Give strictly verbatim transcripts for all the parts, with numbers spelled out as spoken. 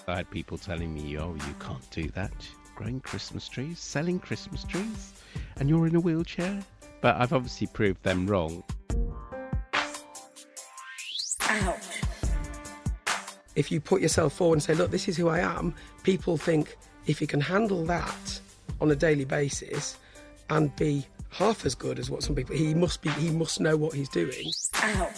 I had people telling me, oh, you can't do that. Growing Christmas trees, selling Christmas trees, and you're in a wheelchair? But I've obviously proved them wrong. Ouch. If you put yourself forward and say, look, this is who I am, people think if you can handle that on a daily basis and be half as good as what some people, he must be, he must know what he's doing. Ouch.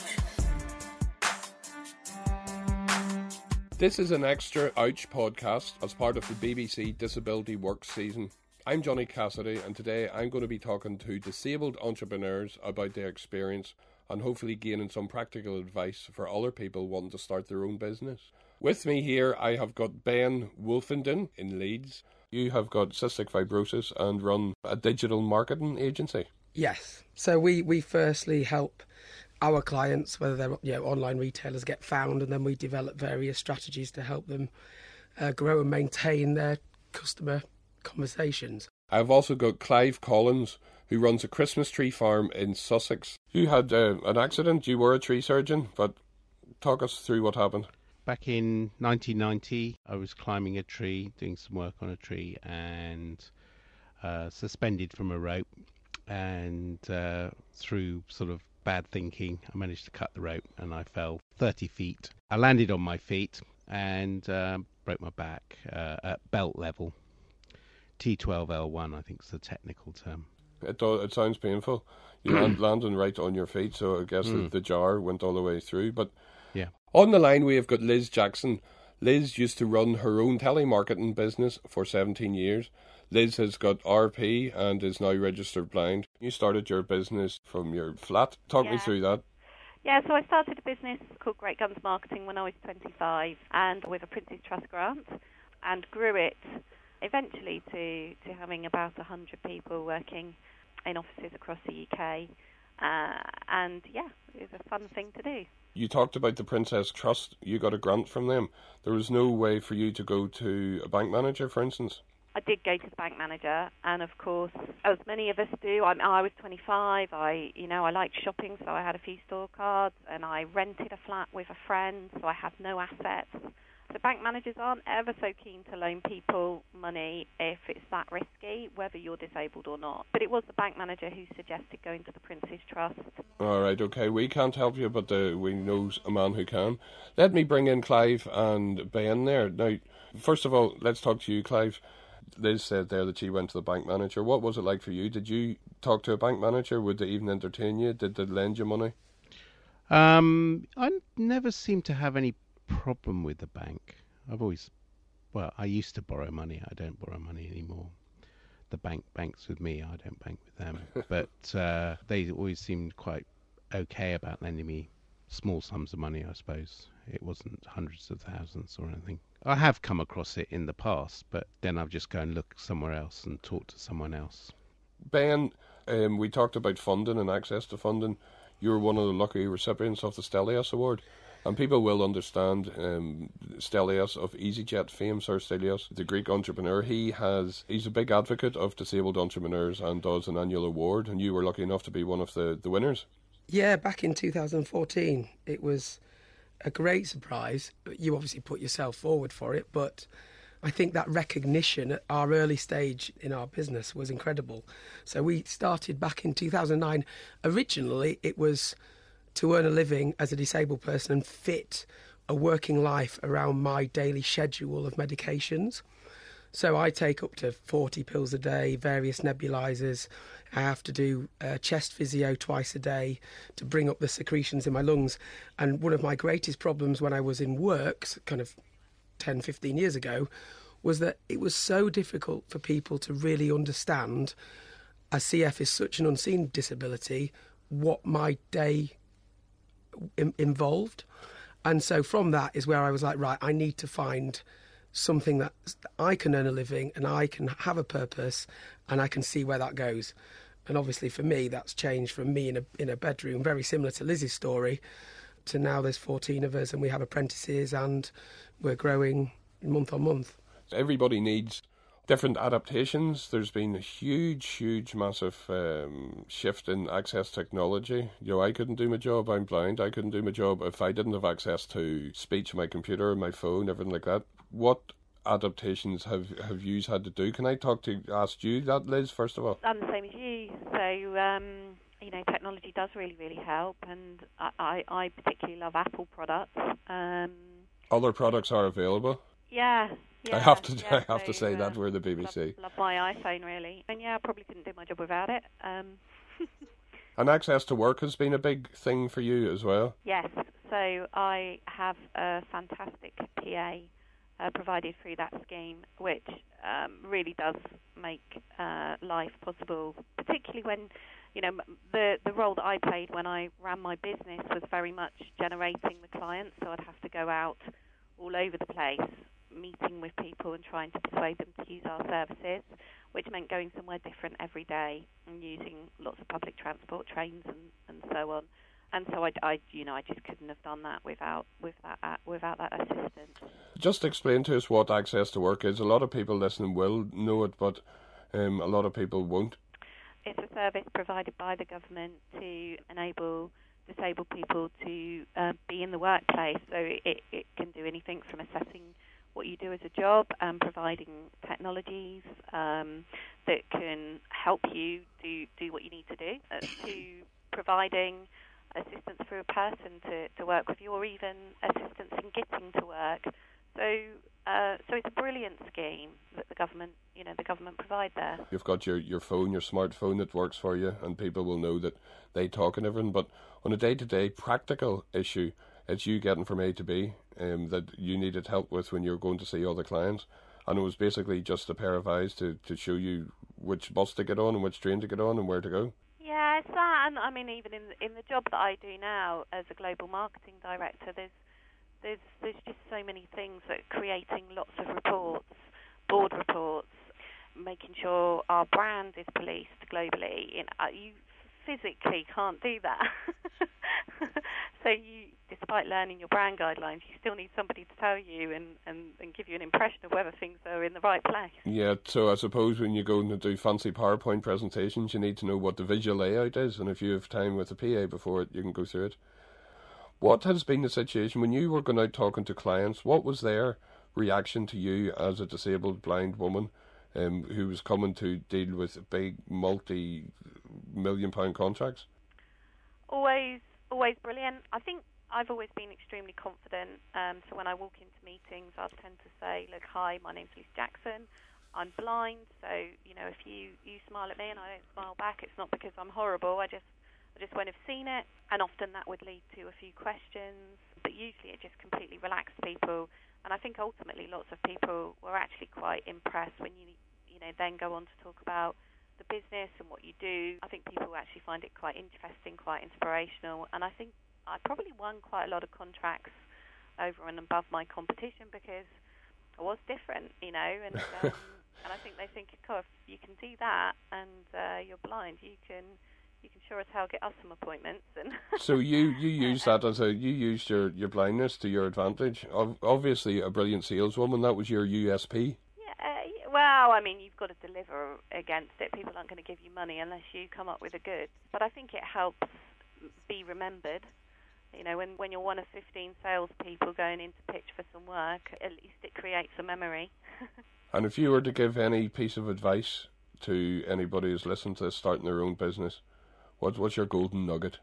This is an extra Ouch podcast as part of the B B C Disability Works season. I'm Johnny Cassidy, and today I'm going to be talking to disabled entrepreneurs about their experience and hopefully gaining some practical advice for other people wanting to start their own business. With me here, I have got Ben Wolfenden in Leeds. You have got cystic fibrosis and run a digital marketing agency. Yes. So we, we firstly help our clients, whether they're you know, online retailers, get found, and then we develop various strategies to help them uh, grow and maintain their customer conversations. I've also got Clive Collins, who runs a Christmas tree farm in Sussex. You had uh, an accident, you were a tree surgeon, but talk us through what happened. Back in nineteen ninety, I was climbing a tree, doing some work on a tree, and uh, suspended from a rope. And uh, through sort of bad thinking, I managed to cut the rope and I fell thirty feet. I landed on my feet and uh, broke my back uh, at belt level. T twelve L one, I think is the technical term. It do, it sounds painful. You land landing right on your feet, so I guess mm. the, the jar went all the way through. But yeah. On the line we have got Liz Jackson. Liz used to run her own telemarketing business for seventeen years. Liz has got R P and is now registered blind. You started your business from your flat. Talk yeah. me through that. Yeah, so I started a business called Great Guns Marketing when I was twenty-five, and with a Prince's Trust grant, and grew it eventually to, to having about one hundred people working in offices across the U K. Uh, and yeah, it was a fun thing to do. You talked about the Princess Trust. You got a grant from them. There was no way for you to go to a bank manager, for instance? I did go to the bank manager, and of course, as many of us do, I, I was twenty-five, I, you know, I liked shopping, so I had a few store cards, and I rented a flat with a friend, so I had no assets. So bank managers aren't ever so keen to loan people money if it's that risky, whether you're disabled or not. But it was the bank manager who suggested going to the Prince's Trust. All right, okay, we can't help you, but uh, we know a man who can. Let me bring in Clive and Ben there. Now, first of all, let's talk to you, Clive. Liz said there that she went to the bank manager. What was it like for you? Did you talk to a bank manager? Would they even entertain you? Did they lend you money? Um, I never seemed to have any problem with the bank. I've always, well, I used to borrow money. I don't borrow money anymore. The bank banks with me. I don't bank with them. But uh, they always seemed quite okay about lending me small sums of money, I suppose. It wasn't hundreds of thousands or anything. I have come across it in the past, but then I'll just go and look somewhere else and talk to someone else. Ben, um, we talked about funding and access to funding. You're one of the lucky recipients of the Stelios Award. And people will understand um, Stelios of EasyJet fame, Sir Stelios, the Greek entrepreneur. He has he's a big advocate of disabled entrepreneurs and does an annual award. And you were lucky enough to be one of the, the winners. Yeah, back in two thousand fourteen, it was a great surprise. You obviously put yourself forward for it, but I think that recognition at our early stage in our business was incredible. So we started back in two thousand nine. Originally, it was to earn a living as a disabled person and fit a working life around my daily schedule of medications. So I take up to forty pills a day, various nebulizers. I have to do uh, chest physio twice a day to bring up the secretions in my lungs. And one of my greatest problems when I was in work, kind of ten, fifteen years ago, was that it was so difficult for people to really understand, as C F is such an unseen disability, what my day im- involved. And so from that is where I was like, right, I need to find something that I can earn a living and I can have a purpose and I can see where that goes. And obviously for me, that's changed from me in a in a bedroom, very similar to Liz's story, to now there's fourteen of us and we have apprentices and we're growing month on month. Everybody needs different adaptations. There's been a huge, huge, massive um, shift in access technology. You know, I couldn't do my job. I'm blind. I couldn't do my job if I didn't have access to speech, my computer, my phone, everything like that. What adaptations have have you had to do? Can I talk to ask you that, Liz, first of all? I'm the same as you. So, um, you know, technology does really, really help, and I, I, I particularly love Apple products. Um, Other products are available. Yeah. Yeah, I have to. yeah, I have so, to say uh, that we're the B B C. Love, love my iPhone really, and yeah, I probably couldn't do my job without it. Um. And access to work has been a big thing for you as well. Yes, so I have a fantastic P A uh, provided through that scheme, which um, really does make uh, life possible, particularly when, you know, the the role that I played when I ran my business was very much generating the clients, so I'd have to go out all over the place, meeting with people and trying to persuade them to use our services, which meant going somewhere different every day and using lots of public transport, trains and, and so on. And so I, I, you know, I just couldn't have done that without with that without that assistance. Just explain to us what access to work is. A lot of people listening will know it, but um, a lot of people won't. It's a service provided by the government to enable disabled people to uh, be in the workplace. So it, it can do anything from assessing what you do as a job and providing technologies um, that can help you do, do what you need to do, uh, to providing assistance for a person to, to work with you, or even assistance in getting to work. So uh, so it's a brilliant scheme that the government, you know, the government provide there. You've got your, your phone, your smartphone that works for you, and people will know that they talk and everything. But on a day-to-day practical issue, it's you getting from A to B um, that you needed help with when you're going to see other clients. And it was basically just a pair of eyes to, to show you which bus to get on and which train to get on and where to go. Yeah, it's that. And I mean, even in in the job that I do now as a global marketing director, there's there's there's just so many things, that creating lots of reports, board reports, making sure our brand is policed globally. You know, you physically can't do that. So you, despite learning your brand guidelines, you still need somebody to tell you and, and, and give you an impression of whether things are in the right place. Yeah, so I suppose when you go and do fancy PowerPoint presentations, you need to know what the visual layout is, and if you have time with a P A before it, you can go through it. What has been the situation when you were going out talking to clients? What was their reaction to you as a disabled blind woman um, who was coming to deal with big multi-million pound contracts? Always, always brilliant. I think I've always been extremely confident. Um, so when I walk into meetings, I tend to say, look, hi, my name's Lisa Jackson. I'm blind. So, you know, if you, you smile at me and I don't smile back, it's not because I'm horrible. I just I just won't have seen it. And often that would lead to a few questions. But usually it just completely relaxed people. And I think ultimately lots of people were actually quite impressed when you, you know, then go on to talk about the business and what you do. I think people actually find it quite interesting, quite inspirational. And I think I probably won quite a lot of contracts over and above my competition because I was different, you know, and um, and I think they think, oh, if you can do that and uh, you're blind, you can you can sure as hell get us some appointments. And so you you use that as a you used your, your blindness to your advantage. Obviously, a brilliant saleswoman. That was your U S P. Yeah, uh, well, I mean, you've got to deliver against it. People aren't going to give you money unless you come up with a good. But I think it helps be remembered. You know, when, when you're one of fifteen salespeople going in to pitch for some work, at least it creates a memory. And if you were to give any piece of advice to anybody who's listening to this, starting their own business, what, what's your golden nugget?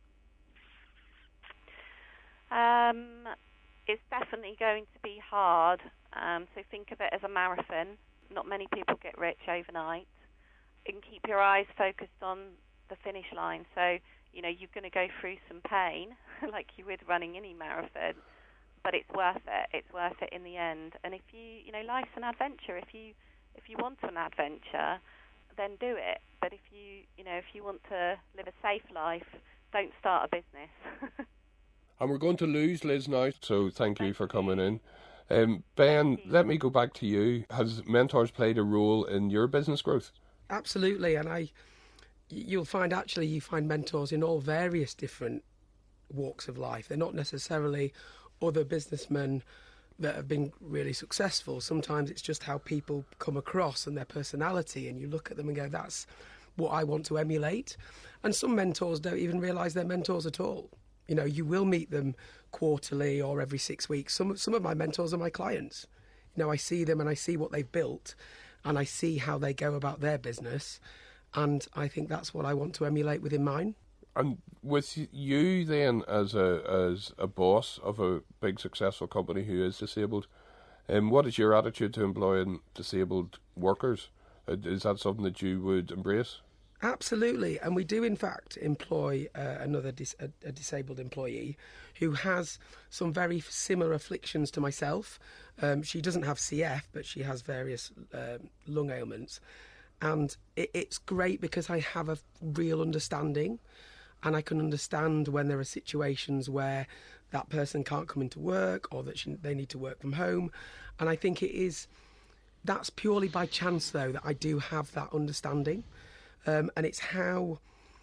Um, it's definitely going to be hard. Um, so think of it as a marathon. Not many people get rich overnight. And keep your eyes focused on the finish line. So, you know, you're going to go through some pain, like you would running any marathon, but it's worth it. It's worth it in the end. And if you, you know, life's an adventure. If you, if you want an adventure, then do it. But if you, you know, if you want to live a safe life, don't start a business. And we're going to lose Liz now, so thank you for coming in. Um, Ben, let me go back to you. Has mentors played a role in your business growth? Absolutely, and I. You'll find actually you find mentors in all various different walks of life. They're not necessarily other businessmen that have been really successful. Sometimes it's just how people come across and their personality, and you look at them and go, that's what I want to emulate. And some mentors don't even realise they're mentors at all. You know, you will meet them quarterly or every six weeks. Some, some of my mentors are my clients. You know, I see them and I see what they've built, and I see how they go about their business, and I think that's what I want to emulate within mine. And with you then, as a as a boss of a big successful company who is disabled, um, what is your attitude to employing disabled workers? Uh, Is that something that you would embrace? Absolutely, and we do in fact employ uh, another dis- a, a disabled employee who has some very similar afflictions to myself. Um, she doesn't have C F, but she has various uh, lung ailments, and it, it's great because I have a real understanding, and I can understand when there are situations where that person can't come into work or that she, they need to work from home, and I think it is that's purely by chance though that I do have that understanding. Um, and it's how,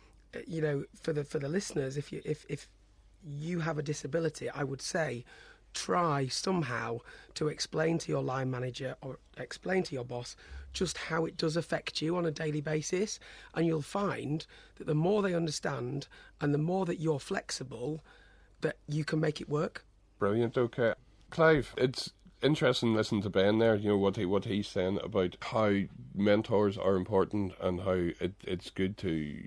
you know, for the for the listeners, if you if if you have a disability, I would say, try somehow to explain to your line manager or explain to your boss just how it does affect you on a daily basis, and you'll find that the more they understand and the more that you're flexible, that you can make it work. Brilliant. Okay, Clive, it's interesting listening to Ben there, you know, what he what he's saying about how mentors are important and how it, it's good to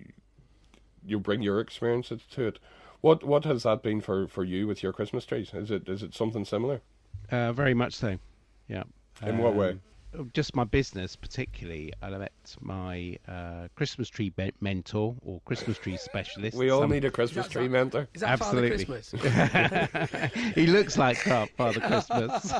you bring your experiences to it. What what has that been for, for you with your Christmas trees? Is it is it something similar? Uh, very much so, yeah. In what way? Just my business, particularly. I met my uh, Christmas tree be- mentor or Christmas tree specialist. We all Some... need a Christmas tree mentor. Is that Absolutely. Father Christmas? He looks like Father Christmas.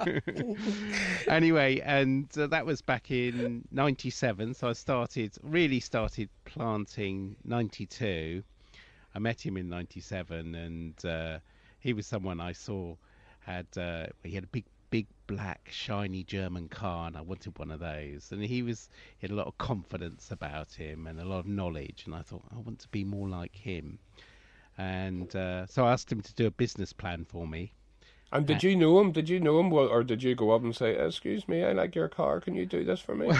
Anyway, and uh, that was back in ninety-seven. So I started, really started planting ninety-two. I met him in ninety-seven, and uh, he was someone I saw had, uh, he had a big, big black shiny German car, and I wanted one of those. And he was he had a lot of confidence about him and a lot of knowledge, and I thought I want to be more like him. And uh, so I asked him to do a business plan for me. And did uh, you know him? Did you know him, or did you go up and say, "Excuse me, I like your car. Can you do this for me?"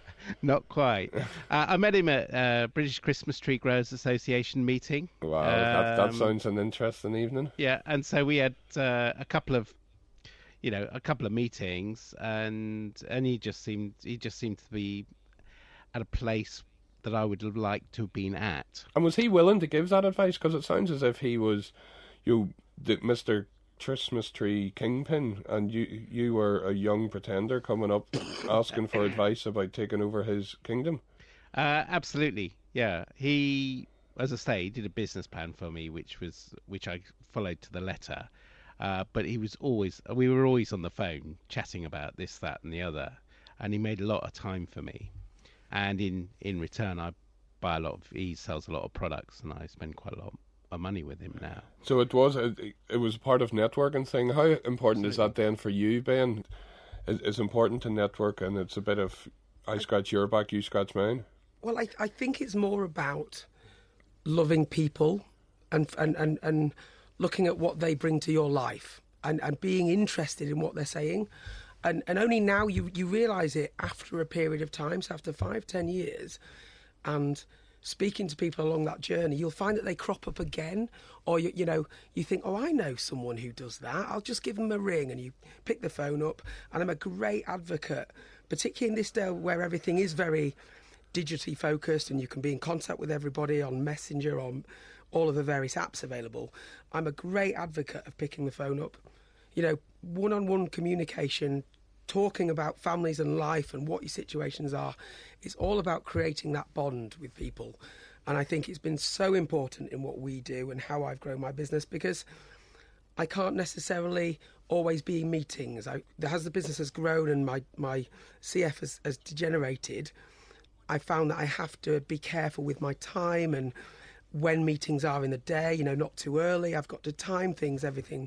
Not quite. uh, I met him at uh, British Christmas Tree Growers Association meeting. Wow, um, that that sounds an interesting evening. Yeah, and so we had uh, a couple of. You know, a couple of meetings, and and he just seemed he just seemed to be at a place that I would have liked to have been at. And was he willing to give that advice? Because it sounds as if he was, you know, the Mister Christmas Tree Kingpin, and you you were a young pretender coming up asking for advice about taking over his kingdom. Uh, absolutely, yeah. He, as I say, did a business plan for me, which was which I followed to the letter. Uh, but he was always, we were always on the phone chatting about this, that and the other. And he made a lot of time for me. And in, in return, I buy a lot of, he sells a lot of products, and I spend quite a lot of money with him now. So it was, it, it was part of networking thing. How important Absolutely. Is that then for you, Ben? It, it's important to network, and it's a bit of, I scratch your back, you scratch mine. Well, I, I think it's more about loving people and and, and, and looking at what they bring to your life and, and being interested in what they're saying. And and only now you, you realise it after a period of time, so after five, ten years, and speaking to people along that journey, you'll find that they crop up again, or, you, you know, you think, oh, I know someone who does that. I'll just give them a ring, and you pick the phone up. And I'm a great advocate, particularly in this day where everything is very digitally focused and you can be in contact with everybody on Messenger, on all of the various apps available. I'm a great advocate of picking the phone up. You know, one-on-one communication, talking about families and life and what your situations are. It's all about creating that bond with people. And I think it's been so important in what we do and how I've grown my business, because I can't necessarily always be in meetings. I, as the business has grown and my, my C F has, has degenerated, I found that I have to be careful with my time and when meetings are in the day, you know, not too early. I've got to time things, everything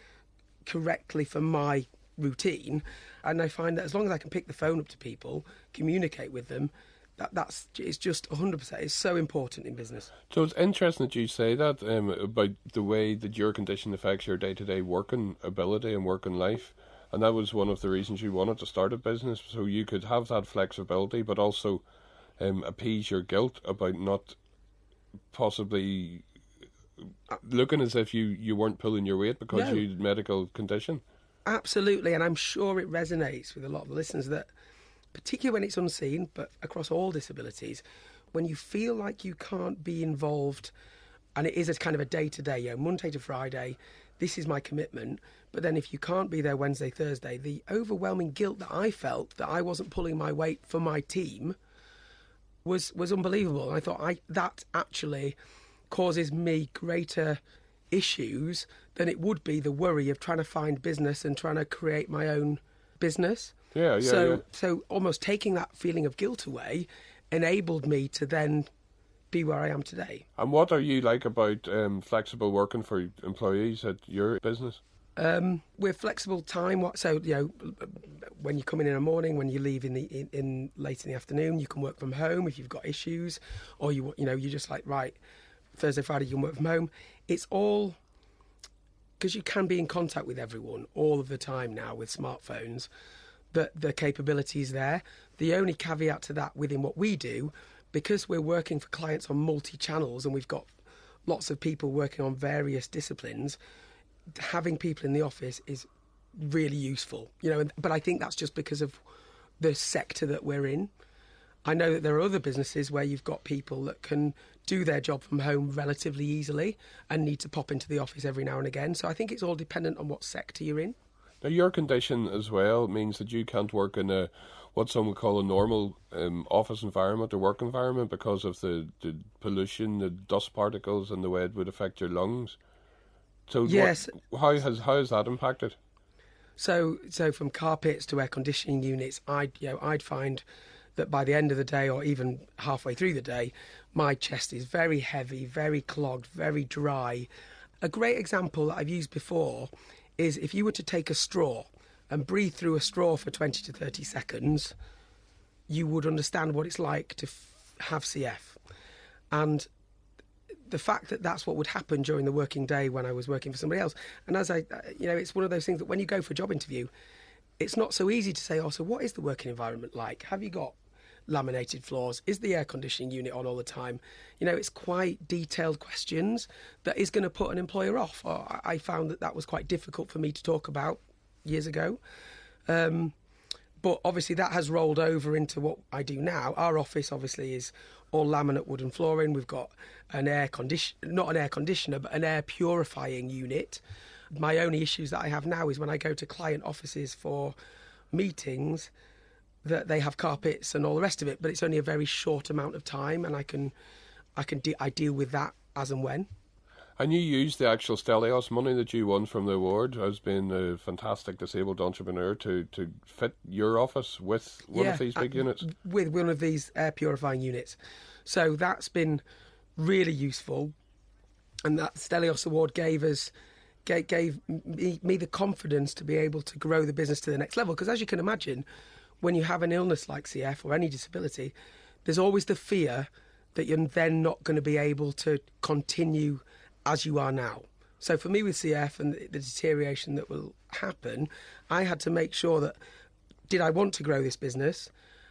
correctly for my routine. And I find that as long as I can pick the phone up to people, communicate with them, That, that's it's just one hundred percent. It's so important in business. So it's interesting that you say that um, about the way that your condition affects your day-to-day working ability and working life. And that was one of the reasons you wanted to start a business, so you could have that flexibility, but also um, appease your guilt about not possibly looking as if you, you weren't pulling your weight because No. you had medical condition. Absolutely, and I'm sure it resonates with a lot of the listeners that, particularly when it's unseen, but across all disabilities, when you feel like you can't be involved, and it is a kind of a day-to-day, you know, Monday to Friday, this is my commitment, but then if you can't be there Wednesday, Thursday, the overwhelming guilt that I felt that I wasn't pulling my weight for my team was was unbelievable. And I thought I that actually causes me greater issues than it would be the worry of trying to find business and trying to create my own business. Yeah, yeah, so yeah. so almost taking that feeling of guilt away enabled me to then be where I am today. And what are you like about um, flexible working for employees at your business? Um, we're flexible time. What so you know, when you come in in the morning, when you leave in the in, in late in the afternoon, you can work from home if you've got issues, or you you know you just like right Thursday Friday you can work from home. It's all because you can be in contact with everyone all of the time now with smartphones. That the capability is there. The only caveat to that within what we do, because we're working for clients on multi channels and we've got lots of people working on various disciplines. Having people in the office is really useful, you know, but I think that's just because of the sector that we're in. I know that there are other businesses where you've got people that can do their job from home relatively easily and need to pop into the office every now and again. So I think it's all dependent on what sector you're in. Now, your condition as well means that you can't work in a what some would call a normal um, office environment or work environment because of the, the pollution, the dust particles, and the way it would affect your lungs. So Yes. what, how has how has that impacted? So, so from carpets to air conditioning units, I'd you know I'd find that by the end of the day, or even halfway through the day, my chest is very heavy, very clogged, very dry. A great example that I've used before is if you were to take a straw and breathe through a straw for twenty to thirty seconds, you would understand what it's like to f- have C F. And the fact that that's what would happen during the working day when I was working for somebody else. And as I, you know, it's one of those things that when you go for a job interview, it's not so easy to say, oh, so what is the working environment like? Have you got laminated floors? Is the air conditioning unit on all the time? You know, it's quite detailed questions that is going to put an employer off. Or I found that that was quite difficult for me to talk about years ago. Um, but obviously that has rolled over into what I do now. Our office obviously is all laminate wooden flooring. We've got an air condition, not an air conditioner, but an air purifying unit. My only issues that I have now is when I go to client offices for meetings, that they have carpets and all the rest of it, but it's only a very short amount of time, and I can, I can, de- I deal with that as and when. And you used the actual Stelios money that you won from the award as being a fantastic disabled entrepreneur to, to fit your office with one yeah, of these big uh, units. With one of these air purifying units. So that's been really useful. And that Stelios award gave us, gave, gave me, me the confidence to be able to grow the business to the next level. Because as you can imagine, when you have an illness like C F or any disability, there's always the fear that you're then not going to be able to continue as you are now. So for me with C F and the deterioration that will happen, I had to make sure that, did I want to grow this business?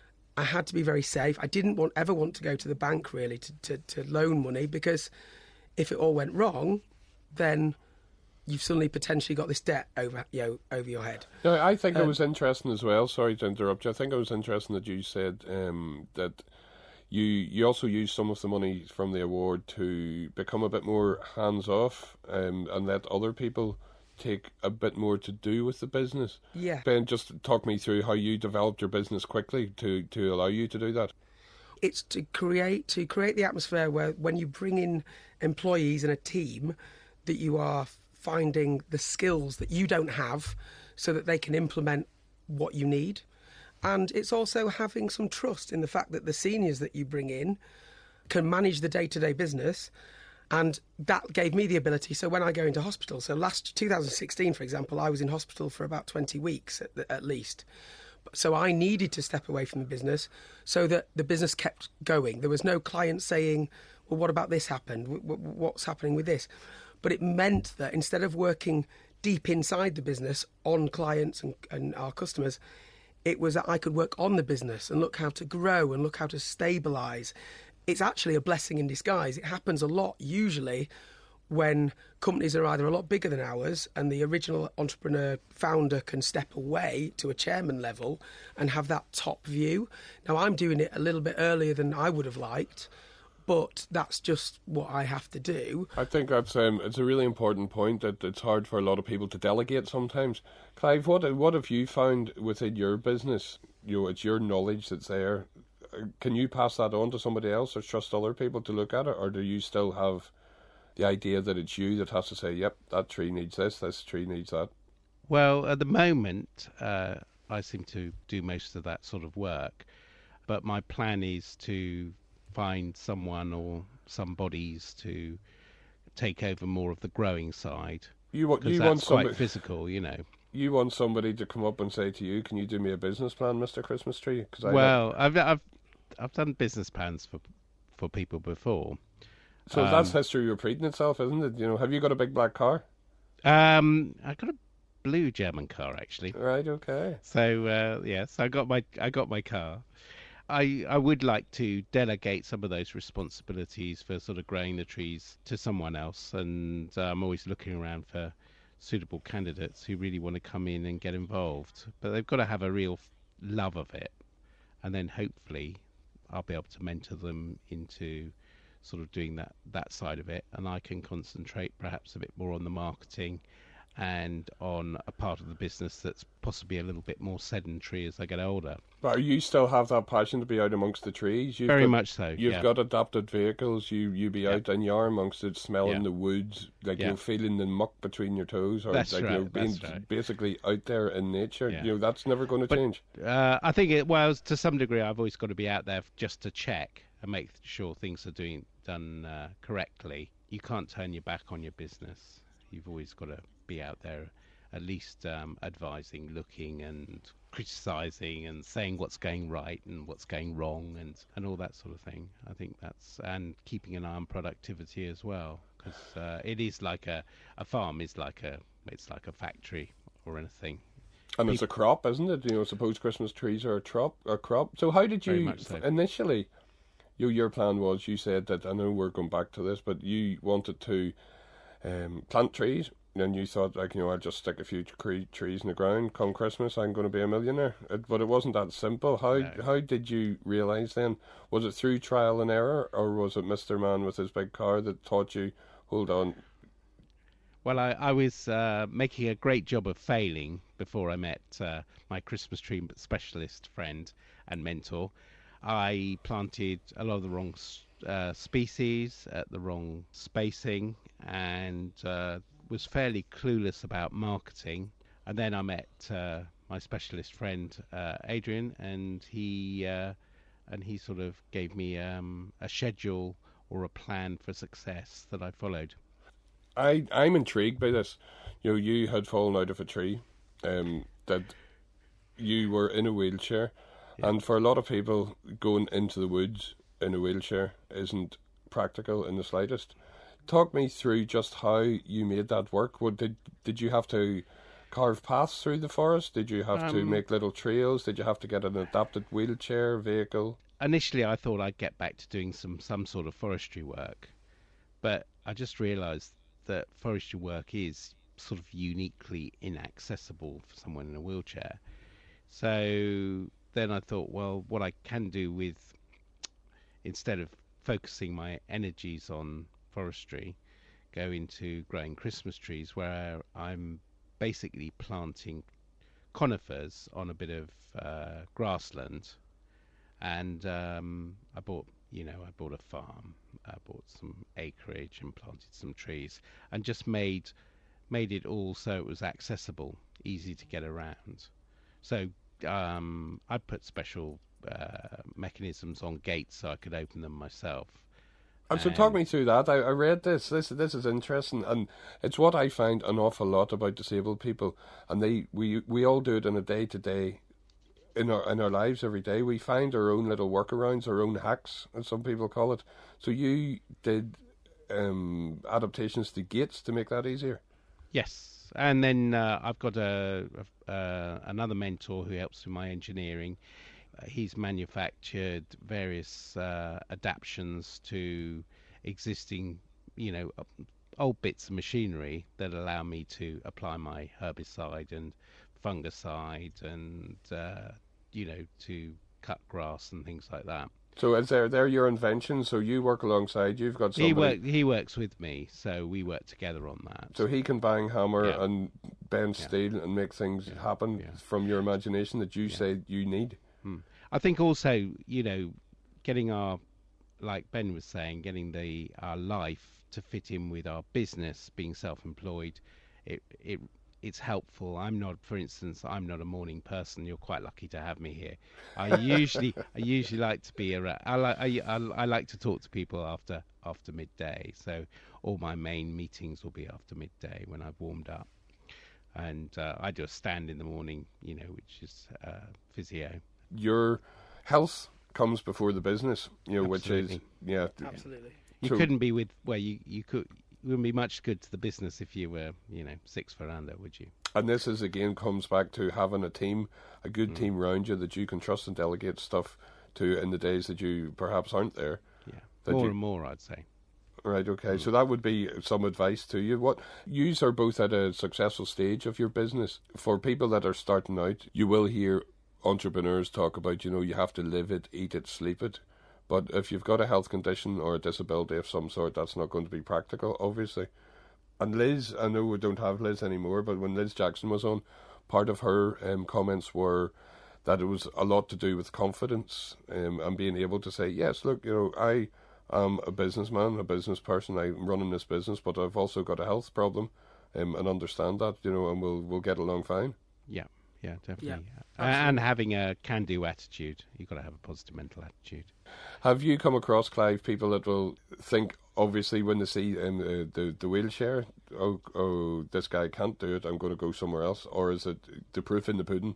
I had to be very safe. I didn't want ever want to go to the bank really to, to, to loan money, because if it all went wrong, then you've suddenly potentially got this debt over you know, over your head. Now, I think Um, it was interesting as well, sorry to interrupt you, I think it was interesting that you said um, that You you also used some of the money from the award to become a bit more hands-off um, and let other people take a bit more to do with the business. Yeah. Ben, just talk me through how you developed your business quickly to, to allow you to do that. It's to create to create the atmosphere where when you bring in employees and a team, that you are finding the skills that you don't have so that they can implement what you need. And it's also having some trust in the fact that the seniors that you bring in can manage the day-to-day business. And that gave me the ability. So when I go into hospital, so last two thousand sixteen, for example, I was in hospital for about twenty weeks at, the, at least. So I needed to step away from the business so that the business kept going. There was no client saying, well, what about this happened? What's happening with this? But it meant that instead of working deep inside the business on clients and, and our customers, it was that I could work on the business and look how to grow and look how to stabilise. It's actually a blessing in disguise. It happens a lot, usually, when companies are either a lot bigger than ours and the original entrepreneur founder can step away to a chairman level and have that top view. Now, I'm doing it a little bit earlier than I would have liked, but that's just what I have to do. I think that's um, it's a really important point that it's hard for a lot of people to delegate sometimes. Clive, what what have you found within your business? You know, it's your knowledge that's there. Can you pass that on to somebody else or trust other people to look at it, or do you still have the idea that it's you that has to say, yep, that tree needs this, this tree needs that? Well, at the moment, uh, I seem to do most of that sort of work, but my plan is to find someone or some bodies to take over more of the growing side. You want you that's want somebody quite physical, you know. You want somebody to come up and say to you, "Can you do me a business plan, Mister Christmas Tree?" Cause I well, I've I've I've done business plans for for people before. So um, that's history repeating itself, isn't it? You know, have you got a big black car? Um, I got a blue German car actually. Right. Okay. So uh, yes, I got my I got my car. I I would like to delegate some of those responsibilities for sort of growing the trees to someone else, and uh, I'm always looking around for suitable candidates who really want to come in and get involved. But they've got to have a real love of it, and then hopefully I'll be able to mentor them into sort of doing that that side of it, and I can concentrate perhaps a bit more on the marketing and on a part of the business that's possibly a little bit more sedentary as I get older. But you still have that passion to be out amongst the trees? You've Very got, much so. You've yeah. got adapted vehicles. You you be Yeah. out and you're amongst it, smelling Yeah. the woods, like Yeah. you know, feeling the muck between your toes, or That's like right, you know, being that's right. basically out there in nature. Yeah. You know, that's never going to But, change. Uh, I think it well to some degree. I've always got to be out there just to check and make sure things are doing done uh, correctly. You can't turn your back on your business. You've always got to be out there, at least um, advising, looking, and criticising, and saying what's going right and what's going wrong, and, and all that sort of thing. I think that's and keeping an eye on productivity as well, because uh, it is like a a farm is like a it's like a factory or anything. And it's a crop, isn't it? You know, suppose Christmas trees are a crop. A crop. So how did Very you much so. initially? You your plan was you said that I know we're going back to this, but you wanted to um, plant trees, and you thought like you know I'll just stick a few cre- trees in the ground. Come Christmas, I'm going to be a millionaire. It, but it wasn't that simple. How No. how did you realise then? Was it through trial and error, or was it Mister Man with his big car that taught you? Hold on. Well, I, I was uh, making a great job of failing before I met uh, my Christmas tree specialist friend and mentor. I planted a lot of the wrong uh, species at the wrong spacing, and uh, was fairly clueless about marketing. And then I met uh, my specialist friend uh, Adrian, and he uh, and he sort of gave me um, a schedule or a plan for success that I followed. I I'm intrigued by this. You know, you had fallen out of a tree, um, that you were in a wheelchair, yeah. And for a lot of people, going into the woods in a wheelchair isn't practical in the slightest. Talk me through just how you made that work. What did did you have to carve paths through the forest? Did you have um, to make little trails? Did you have to get an adapted wheelchair vehicle? Initially, I thought I'd get back to doing some some sort of forestry work, but I just realised that forestry work is sort of uniquely inaccessible for someone in a wheelchair. So then I thought, well, what I can do with, instead of focusing my energies on forestry, go into growing Christmas trees, where I'm basically planting conifers on a bit of uh, grassland. And um, I bought, you know, I bought a farm, I bought some acreage and planted some trees, and just made made it all so it was accessible, easy to get around. So um, I put special uh, mechanisms on gates so I could open them myself. And so talk me through that. I, I read this. This this is interesting, and it's what I find an awful lot about disabled people. And they we we all do it on a day to day in our in our lives every day. We find our own little workarounds, our own hacks, as some people call it. So you did um, adaptations to Gates to make that easier? Yes, and then uh, I've got a, a uh, another mentor who helps with my engineering. Uh, he's manufactured various uh, adaptations to existing, you know, old bits of machinery that allow me to apply my herbicide and fungicide and uh, you know, to cut grass and things like that. So is there they're your inventions? So you work alongside. You've got somebody. He work, he works with me, so we work together on that. So he can bang hammer Yeah. and bend Yeah. steel and make things Yeah. happen Yeah. from your imagination that you Yeah. say you need. Hmm. I think also, you know, getting our, like Ben was saying, getting the our life to fit in with our business, being self-employed, it it it's helpful. I'm not, for instance, I'm not a morning person. You're quite lucky to have me here. I usually I usually like to be around. I like I, I, I like to talk to people after after midday. So all my main meetings will be after midday when I've warmed up, and uh, I do a stand in the morning, you know, which is uh, physio. Your health comes before the business, you know, which is Absolutely. yeah. Absolutely. You So- couldn't be with well, you you could you wouldn't be much good to the business if you were, you know, six foot under, would you? And this is again comes back to having a team, a good Mm. team around you that you can trust and delegate stuff to in the days that you perhaps aren't there. Yeah, That more you- and more, I'd say. Right, okay. So that would be some advice to you. What you are both at a successful stage of your business. For people that are starting out, you will hear entrepreneurs talk about, you know, you have to live it, eat it, sleep it. But if you've got a health condition or a disability of some sort, that's not going to be practical, obviously. And Liz, I know we don't have Liz anymore, but when Liz Jackson was on, part of her um, comments were that it was a lot to do with confidence um, and being able to say, yes, look, you know, I am a businessman, a business person, I'm running this business, but I've also got a health problem um, and understand that, you know, and we'll, we'll get along fine. Yeah, yeah, definitely. Yeah, Uh, and having a can-do attitude. You've got to have a positive mental attitude. Have you come across, Clive, people that will think, obviously, when they see um, uh, the the wheelchair, oh, oh, this guy can't do it, I'm going to go somewhere else? Or is it the proof in the pudding?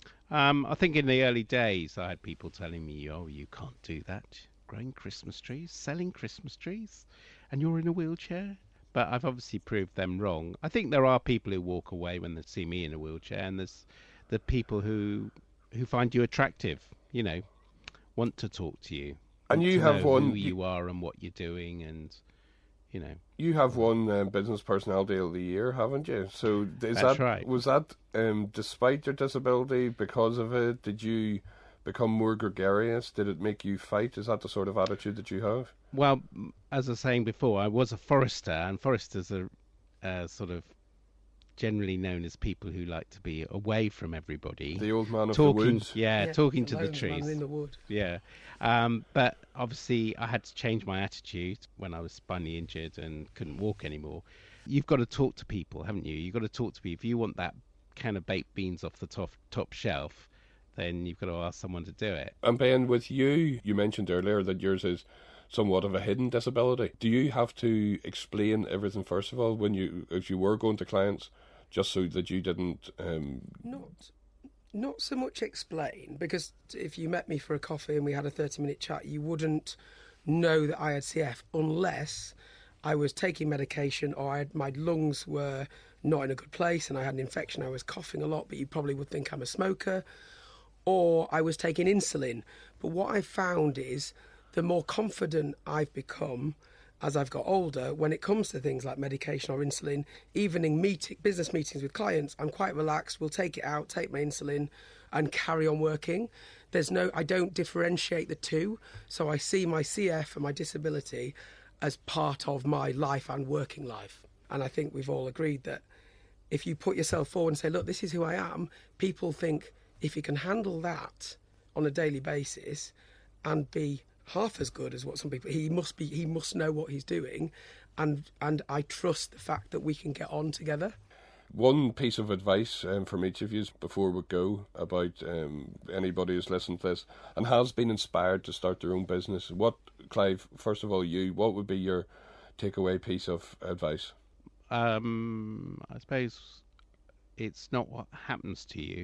Um, I think in the early days, I had people telling me, "Oh, you can't do that. Growing Christmas trees, selling Christmas trees, and you're in a wheelchair." But I've obviously proved them wrong. I think there are people who walk away when they see me in a wheelchair, and there's the people who who find you attractive. You know, want to talk to you, And want you to have know one- who you are and what you're doing, and you know. You have won um, Business Personality of the Year, haven't you? So is That's that right. was that um, despite your disability? Because of it, did you become more gregarious? Did it make you fight? Is that the sort of attitude that you have? Well, m- as I was saying before, I was a forester, and foresters are uh, sort of generally known as people who like to be away from everybody. The old man of talking, the woods. yeah, talking to the lone man trees. in the wood. Yeah, um, but obviously I had to change my attitude when I was spinally injured and couldn't walk anymore. You've got to talk to people, haven't you? You've got to talk to people. If you want that can of baked beans off the top top shelf, then you've got to ask someone to do it. And Ben, with you, you mentioned earlier that yours is somewhat of a hidden disability. Do you have to explain everything first of all when you, if you were going to clients, just so that you didn't? Um, Not, not so much explain, because if you met me for a coffee and we had a thirty-minute chat, you wouldn't know that I had C F unless I was taking medication or I had, my lungs were not in a good place and I had an infection. I was coughing a lot, but you probably would think I'm a smoker, or I was taking insulin. But what I found is the more confident I've become as I've got older, when it comes to things like medication or insulin, even in meeting, business meetings with clients, I'm quite relaxed. We'll take it out, take my insulin, and carry on working. There's no, I don't differentiate the two. So I see my C F and my disability as part of my life and working life. And I think we've all agreed that if you put yourself forward and say, look, this is who I am, people think if you can handle that on a daily basis and be half as good as what some people, he must be, he must know what he's doing, and and I trust the fact that we can get on together. One piece of advice um, from each of you before we go about um, anybody who's listened to this and has been inspired to start their own business. What, Clive, first of all, you, what would be your takeaway piece of advice? Um, I suppose it's not what happens to you,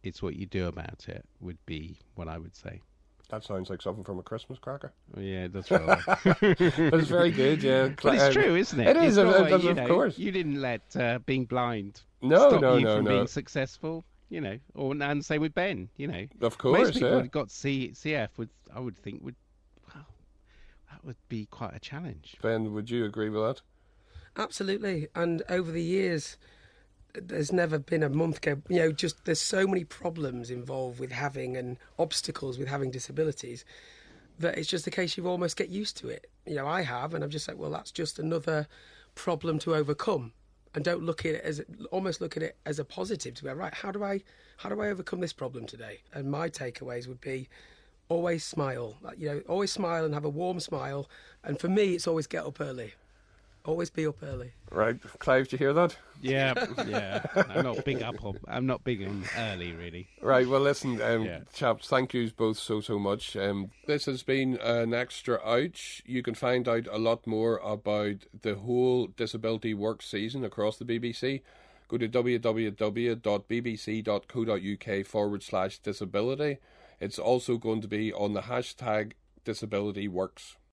it's what you do about it would be what I would say. That sounds like something from a Christmas cracker. Yeah, it does feel like. But it's very good, yeah. But it's Um, true, isn't it? It is, It's of, not like, of, you of know, course. You didn't let uh, being blind No, stop no, you no, from no. being successful, you know. Or and same with Ben, you know. Of course, Most people yeah. that got C, CF would, I would think, would, well, that would be quite a challenge. Ben, would you agree with that? Absolutely. And over the years, there's never been a month go, you know, just there's so many problems involved with having and obstacles with having disabilities that it's just a case you almost get used to it. You know, I have, and I'm just like, well, that's just another problem to overcome. And don't look at it as, almost look at it as a positive to go, right, how do I, how do I overcome this problem today? And my takeaways would be always smile, like, you know, always smile and have a warm smile. And for me, it's always get up early. Always be up early. Right, Clive, did you hear that? Yeah, yeah. I'm not big up on. I'm not big on early, really. Right, well, listen, um, Yeah. chaps, thank you both so, so much. Um, this has been an extra ouch. You can find out a lot more about the whole disability work season across the B B C. Go to www.bbc.co.uk forward slash disability. It's also going to be on the hashtag disability works.